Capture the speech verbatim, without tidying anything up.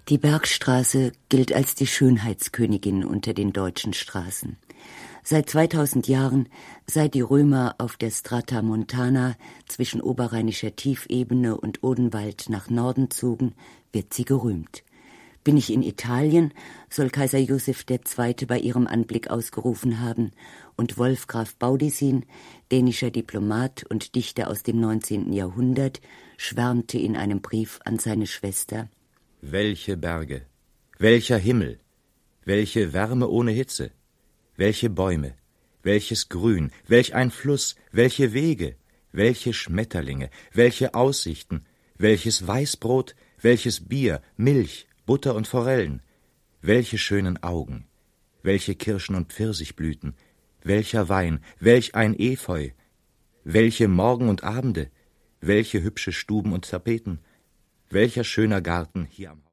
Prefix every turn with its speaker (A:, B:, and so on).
A: Die Bergstraße gilt als die Schönheitskönigin unter den deutschen Straßen. Seit zweitausend Jahren, seit die Römer auf der Strata Montana zwischen oberrheinischer Tiefebene und Odenwald nach Norden zogen, wird sie gerühmt. Bin ich in Italien, soll Kaiser Joseph der Zweite bei ihrem Anblick ausgerufen haben, und Wolfgraf Baudissin, dänischer Diplomat und Dichter aus dem neunzehnten Jahrhundert, schwärmte in einem Brief an seine Schwester:
B: Welche Berge, welcher Himmel, welche Wärme ohne Hitze, welche Bäume, welches Grün, welch ein Fluss, welche Wege, welche Schmetterlinge, welche Aussichten, welches Weißbrot, welches Bier, Milch, Butter und Forellen, welche schönen Augen, welche Kirschen und Pfirsichblüten, welcher Wein, welch ein Efeu, welche Morgen und Abende, welche hübsche Stuben und Tapeten, welcher schöner Garten hier am